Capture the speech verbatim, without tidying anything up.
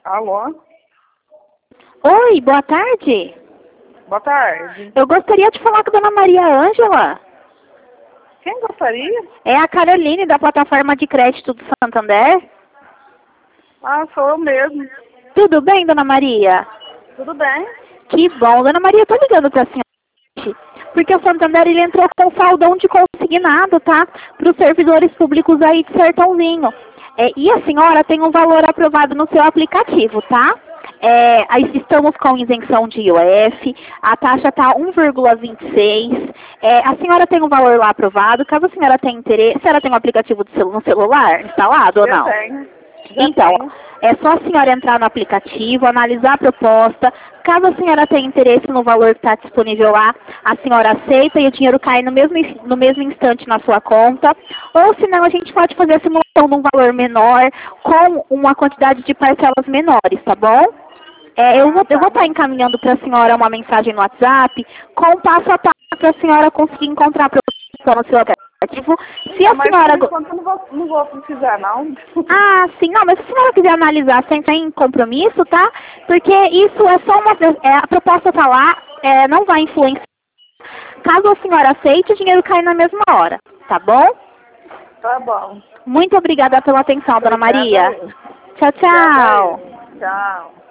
Alô? Oi, boa tarde. Boa tarde. Eu gostaria de falar com a dona Maria Ângela. Quem gostaria? É a Caroline, da plataforma de crédito do Santander. Ah, sou eu mesmo. Tudo bem, dona Maria? Tudo bem? Que bom. Dona Maria, eu tô ligando pra senhora, porque o Santander ele entrou com faldão de consignado, tá? Para os servidores públicos aí de Sertãozinho. É, e a senhora tem um valor aprovado no seu aplicativo, tá? É, aí estamos com isenção de I O F, a taxa está um vírgula vinte e seis. É, a senhora tem um valor lá aprovado. Caso a senhora tenha interesse, a senhora tem um aplicativo de celu no celular instalado ou Eu não? tenho. Já Então, tenho. é só a senhora entrar no aplicativo, analisar a proposta. Caso a senhora tenha interesse no valor que está disponível lá, a senhora aceita e o dinheiro cai no mesmo, no mesmo instante na sua conta. Ou senão a gente pode fazer a simulação de um valor menor com uma quantidade de parcelas menores, tá bom? É, eu vou eu vou estar encaminhando para a senhora uma mensagem no WhatsApp com passo a passo para a senhora conseguir encontrar a proposta no seu aplicativo. Se a Mas senhora... por enquanto eu não vou, não vou precisar, não. Ah, sim, não, mas se a senhora quiser analisar sem, sem compromisso, tá? Porque isso é só uma... É, a proposta tá lá, é, não vai influenciar. Caso a senhora aceite, o dinheiro cai na mesma hora, tá bom? Tá bom. Muito obrigada pela atenção, dona Obrigada Maria. eu. Tchau, Obrigada tchau. eu. Tchau.